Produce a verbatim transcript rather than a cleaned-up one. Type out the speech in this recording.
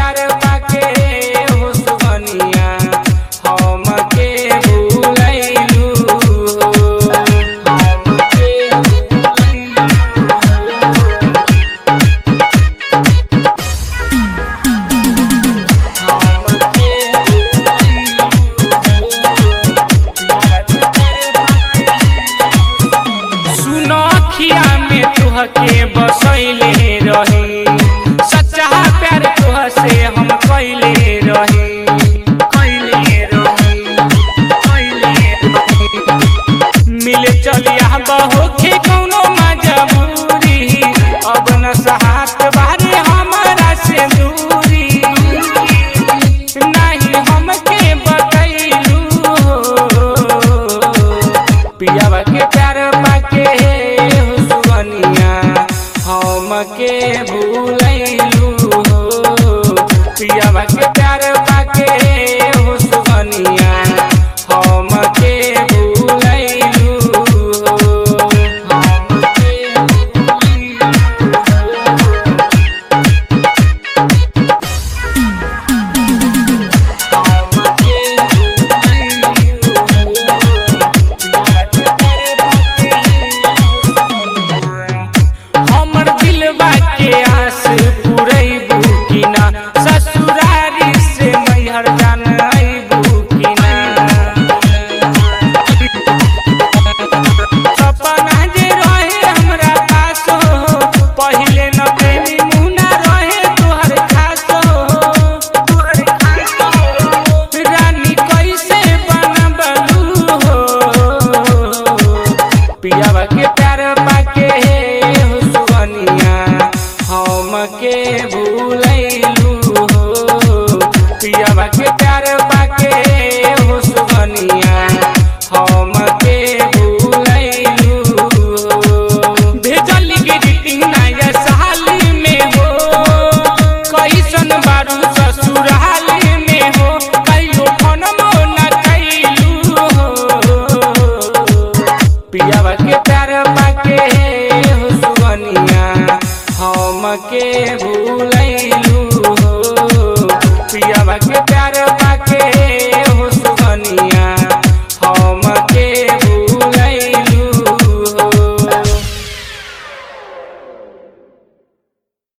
प्यार पाके हो सुगनिया हमके भूलैलू हमके सुनखिया में तुहके बसैले रही सच्चा प्यार तुह से हम कैले रही कैले रही कैले रही मिले चलिया बहुखे कौनो मजबूरी अब न सहात बारे हमारा से दूरी नहीं हमके बतैलू पियावा के प्यार पाके हो सुगनिया हमके भूलैलू पियावा के प्यार पाके हो सुगनिया हमके भूलैलू हमके हमर दिलवा के आस पुरैबू कि ना ससुरारी से मैहर जान अइबू कि ना सपना जे रहे हमरा पास हो पहिले न प्रेमी मुना रहे तोहर खास हो तोहर खास हो रानी कैसे बनबलू हो पियावा के प्यार पाके हो सुगनिया हमके भूलैलू पियावा के प्यार पाके हो सुगनिया हमके भूलैलू भेजल ग्रीटिंग नया साली में हो कैसन बारू ससुराली में हो कहियो फोनमो न कैलू हो पियावा के प्यार पाके हो सुगनिया हमके भूलैलू।